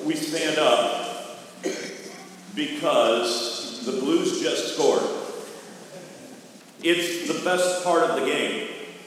we stand up because the Blues just scored. It's the best part of the game.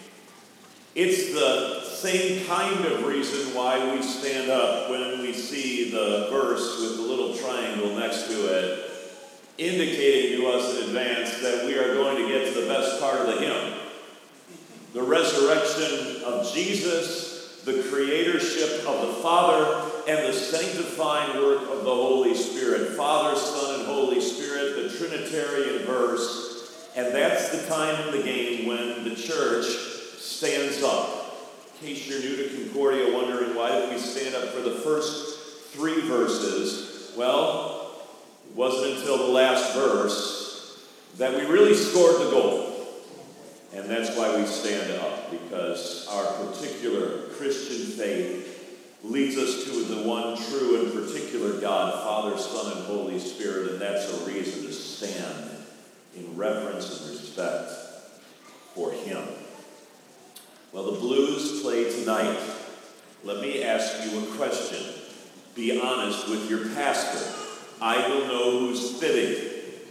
It's the same kind of reason why we stand up when we see the verse with the little triangle next to it, indicating to us in advance that we are going to get to the best part of the hymn. The resurrection of Jesus, the creatorship of the Father, and the sanctifying work of the Holy Spirit. Father, Son, and Holy Spirit, the Trinitarian verse. And that's the time in the game when the church stands up. In case you're new to Concordia, wondering why did we stand up for the first 3 verses, well, it wasn't until the last verse that we really scored the goal. And that's why we stand up, because our particular Christian faith leads us to the one true and particular God, Father, Son, and Holy Spirit, and that's a reason to stand in reverence and respect for Him. Well, the Blues play tonight. Let me ask you a question. Be honest with your pastor. I don't know who's fitting.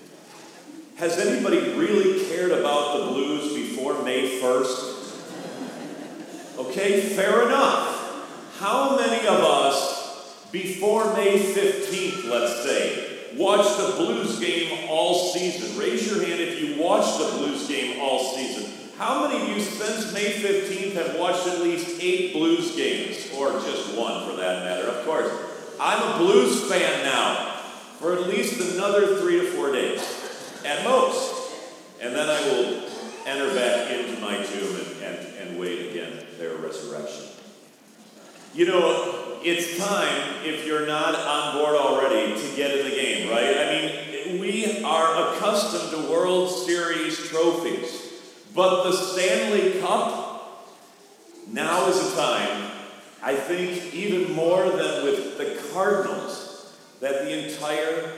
Has anybody really cared about the Blues before May 1st? Okay, fair enough. How many of us, before May 15th, let's say, watched a Blues game all season? Raise your hand if you watched a Blues game all season. How many of you since May 15th have watched at least 8 Blues games? Or just 1 for that matter, of course. I'm a Blues fan now for at least another 3 to 4 days. At most. And then I will enter back into my tomb and wait again their resurrection. You know, it's time, if you're not on board already, to get in the game, right? I mean, we are accustomed to World Series trophies. But the Stanley Cup, now is a time, I think, even more than with the Cardinals, that the entire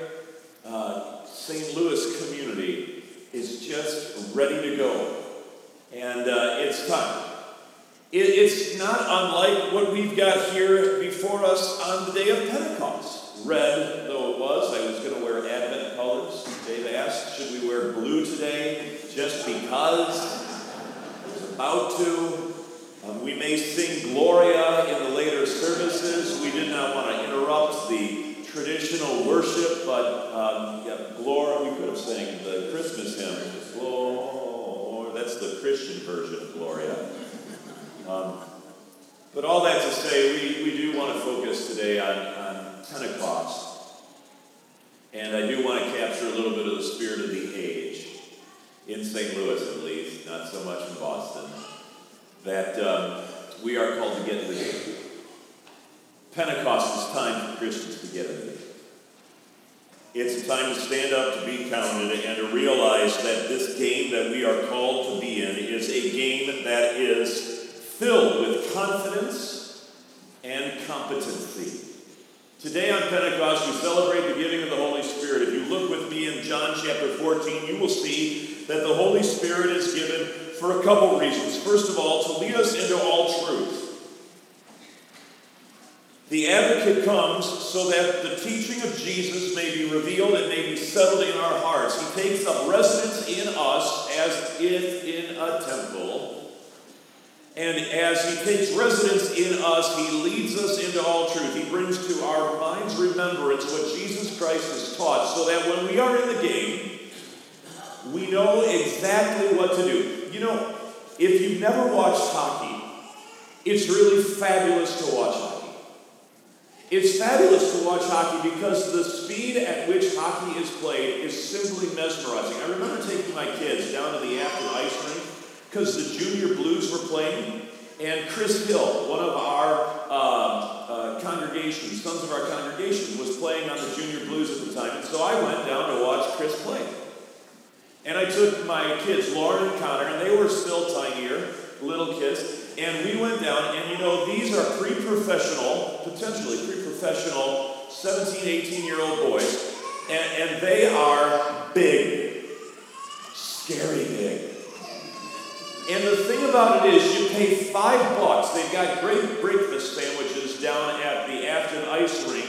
St. Louis community is just ready to go. And it's time. It's not unlike what we've got here before us on the day of Pentecost. Red though it was, I was going to wear Advent colors. Dave asked, should we wear blue today just because? I was about to. We may sing Gloria in the later services. We did not want to interrupt the traditional worship, but Gloria, we could have sang the Christmas hymn. Gloria, that's the Christian version of Gloria. But all that to say, we do want to focus today on Pentecost. And I do want to capture a little bit of the spirit of the age, in St. Louis at least, not so much in Boston, that we are called to get in the game. Pentecost is time for Christians to get in the game. It's a time to stand up, to be counted, and to realize that this game that we are called to be in is a game that is filled with confidence and competency. Today on Pentecost, we celebrate the giving of the Holy Spirit. If you look with me in John chapter 14, you will see that the Holy Spirit is given for a couple reasons. First of all, to lead us into all truth. The advocate comes so that the teaching of Jesus may be revealed and may be settled in our hearts. He takes up residence in us as if in a temple. And as he takes residence in us, he leads us into all truth. He brings to our mind's remembrance what Jesus Christ has taught, so that when we are in the game, we know exactly what to do. You know, if you've never watched hockey, it's really fabulous to watch hockey. It's fabulous to watch hockey because the speed at which hockey is played is simply mesmerizing. I remember taking my kids down to the after ice rink because the Junior Blues were playing, and Chris Hill, one of our congregation, sons of our congregation, was playing on the Junior Blues at the time, and so I went down to watch Chris play. And I took my kids, Lauren and Connor, and they were still tinier, little kids, and we went down, and you know, these are pre-professional, potentially pre-professional 17, 18-year-old boys, and they are big, scary big. And the thing about it is, you pay $5. They've got great breakfast sandwiches down at the Afton Ice Rink.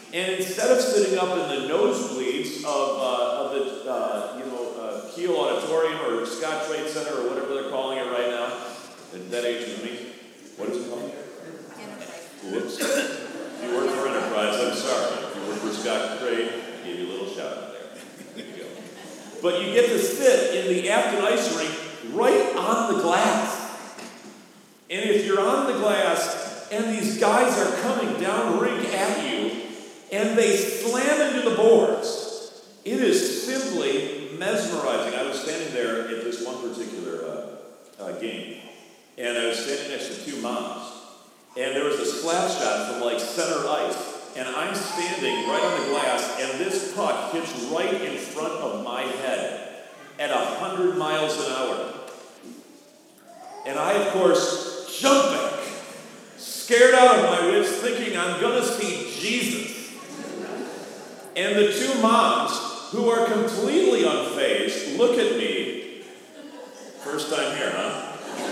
And instead of sitting up in the nosebleeds of the Kiel Auditorium or Scott Trade Center or whatever they're calling it right now, that ages me. What is it called? Enterprise. Whoops. If you work for Enterprise, I'm sorry. If you work for Scott Trade, I gave you a little shout out there. There you go. But you get to sit in the Afton ice rink right on the glass. And if you're on the glass and these guys are coming down rink at you and they slam into the boards, it is simply mesmerizing. I was standing there at this one particular game, and I was standing next to two moms, and there was a slap shot from like center ice, and I'm standing right on the glass, and this puck hits right in front of my head at 100 miles an hour. And I, of course, jump back, scared out of my wits, thinking I'm going to see Jesus. And the two moms, who are completely unfazed, look at me. First time here, huh?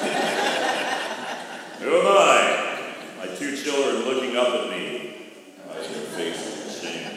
Who am I? My two children looking up at me. Their faces of shame.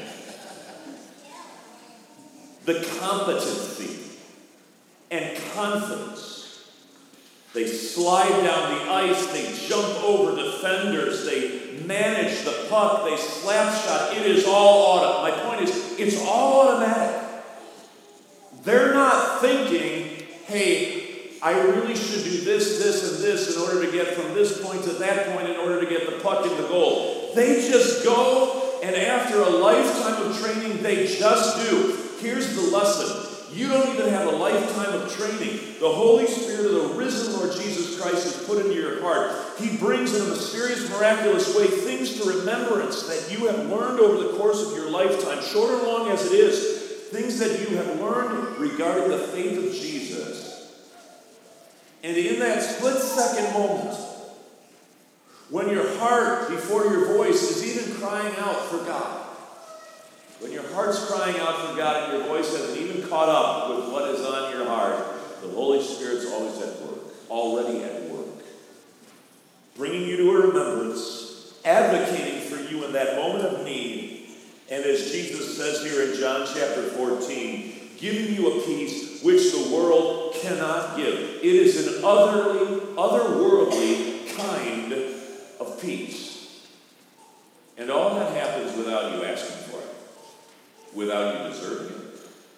The competency and confidence. They slide down the ice, they jump over defenders, they manage the puck, they slap shot. It is all automatic. My point is, it's all automatic. They're not thinking, hey, I really should do this, this, and this in order to get from this point to that point in order to get the puck in the goal. They just go, and after a lifetime of training, they just do. Here's the lesson. You don't even have a lifetime of training. The Holy Spirit of the risen Lord Jesus Christ is put into your heart. He brings in a mysterious, miraculous way things to remembrance that you have learned over the course of your lifetime, short or long as it is, things that you have learned regarding the faith of Jesus. And in that split-second moment, when your heart before your voice is even crying out for God, when your heart's crying out for God and your voice hasn't even caught up with what is on your heart, the Holy Spirit's always at work, already at work, bringing you to a remembrance, advocating for you in that moment of need, and as Jesus says here in John chapter 14, giving you a peace which the world cannot give. It is an otherworldly kind of peace. And all that happens without you asking for it. Without you deserving it.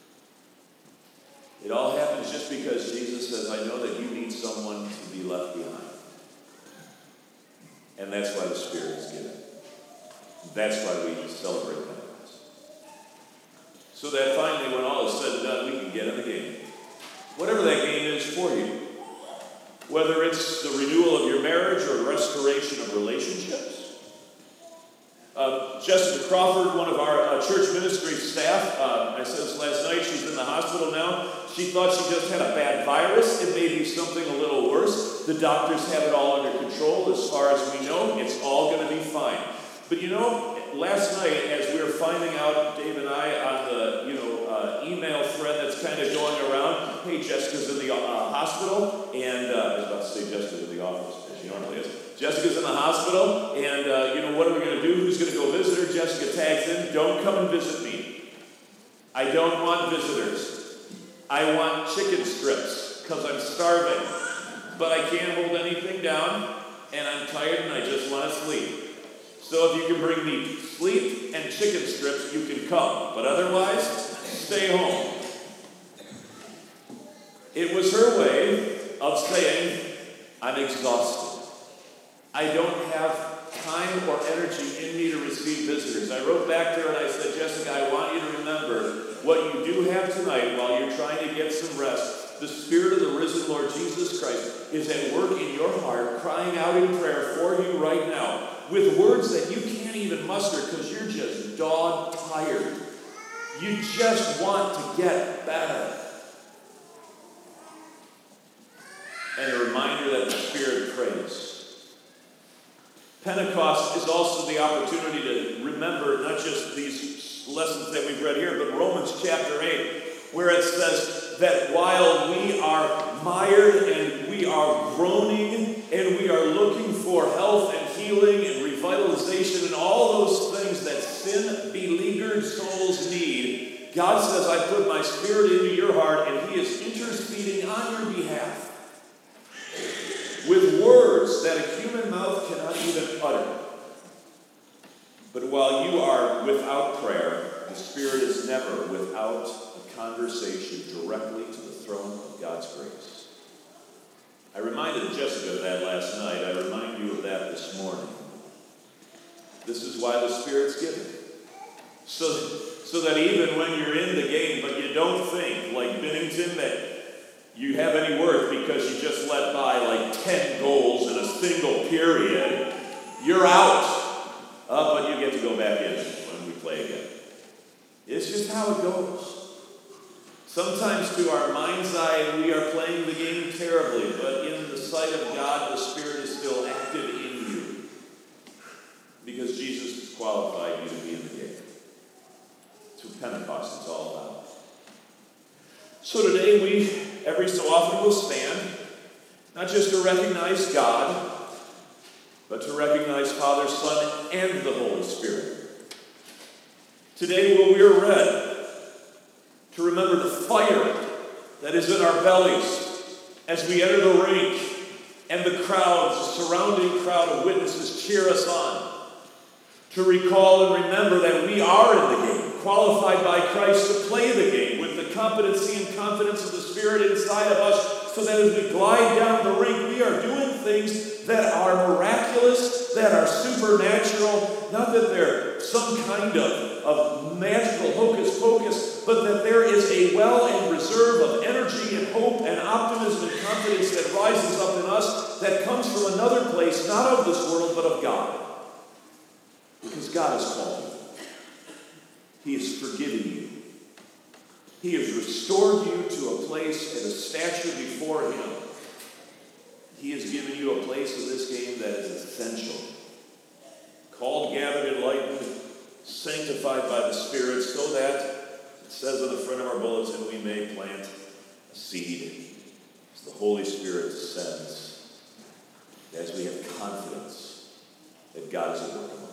It all happens just because Jesus says, I know that you need someone to be left behind. And that's why the Spirit is given. That's why we celebrate Pentecost. So that finally, when all is said and done, we can get in the game. Whatever that game is for you. Whether it's the renewal of your marriage or restoration of relationships. Jessica Crawford, one of our church ministry staff, I said this last night, she's in the hospital now. She thought she just had a bad virus. It may be something a little worse. The doctors have it all under control. As far as we know, it's all going to be fine. But you know, last night, as we were finding out, Dave and I, on the email thread that's kind of going around, hey, Jessica's in the hospital, and I was about to say Jessica's in the office, as she normally is. Jessica's in the hospital, and what are we going to do? Who's going to go visit her? Jessica tags in, don't come and visit me. I don't want visitors. I want chicken strips, because I'm starving. But I can't hold anything down, and I'm tired, and I just want to sleep. So if you can bring me sleep and chicken strips, you can come. But otherwise, stay home. It was her way of saying, I'm exhausted. I don't have time or energy in me to receive visitors. I wrote back to her and I said, Jessica, I want you to remember what you do have tonight while you're trying to get some rest. The Spirit of the risen Lord Jesus Christ is at work in your heart, crying out in prayer for you right now, with words that you can't even muster because you're just dog tired. You just want to get better. And a reminder that the Spirit prays. Pentecost is also the opportunity to remember not just these lessons that we've read here, but Romans chapter 8, where it says that while we are mired and we are groaning and we are looking for health and healing and revitalization and all those things that sin that beleaguered souls need, God says, I put my Spirit into your heart, and He is interceding on your behalf with words that a human mouth cannot even utter. But while you are without prayer, the Spirit is never without a conversation directly to the throne of God's grace. I reminded Jessica of that last night. I remind you of that this morning. This is why the Spirit's given. So that even when you're in the game, but you don't think, like Bennington, that you have any worth because you just let by like 10 goals in a single period, you're out. But you get to go back in when we play again. It's just how it goes. Sometimes to our mind's eye, we are playing the game terribly, but in the sight of God, the Spirit is still active in you. Because Jesus has qualified you to be in the game. It's what Pentecost is all about. So today we, every so often, will stand, not just to recognize God, but to recognize Father, Son, and the Holy Spirit. Today we'll wear red to remember the fire that is in our bellies as we enter the rink and the crowds, the surrounding crowd of witnesses cheer us on. To recall and remember that we are in the game, qualified by Christ to play the game with the competency and confidence of the Spirit inside of us, so that as we glide down the rink, we are doing things that are miraculous, that are supernatural, not that they're some kind of magical hocus pocus, but that there is a well and reserve of energy and hope and optimism and confidence that rises up in us that comes from another place, not of this world, but of God. Because God has called you. He has forgiven you. He has restored you to a place and a stature before Him. He has given you a place in this game that is essential. Called, gathered, enlightened, sanctified by the Spirit, so that, it says on the front of our bulletin, we may plant a seed as the Holy Spirit descends, as we have confidence that God is at work among us.